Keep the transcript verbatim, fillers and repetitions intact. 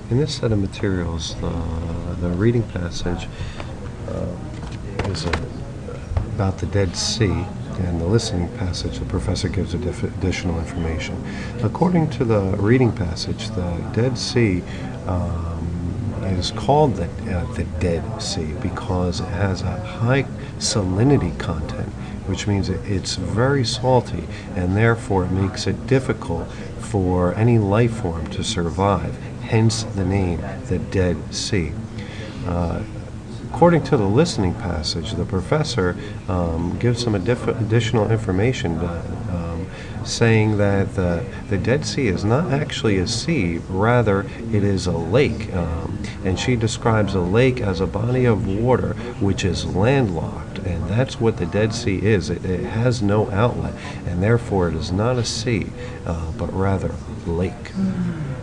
In this set of materials, the, the reading passage uh, is uh, about the Dead Sea, and the listening passage, the professor gives adif- additional information. According to the reading passage, the Dead Sea um, is called the, uh, the Dead Sea because it has a high salinity content, which means it, it's very salty, and therefore it makes it difficult for any life form to survive, hence the name, the Dead Sea. Uh, according to the listening passage, the professor um, gives some adif- additional information, uh, um, saying that the, the Dead Sea is not actually a sea, rather it is a lake. Um, and she describes a lake as a body of water which is landlocked, and that's what the Dead Sea is. It, it has no outlet, and therefore it is not a sea, uh, but rather a lake. Mm.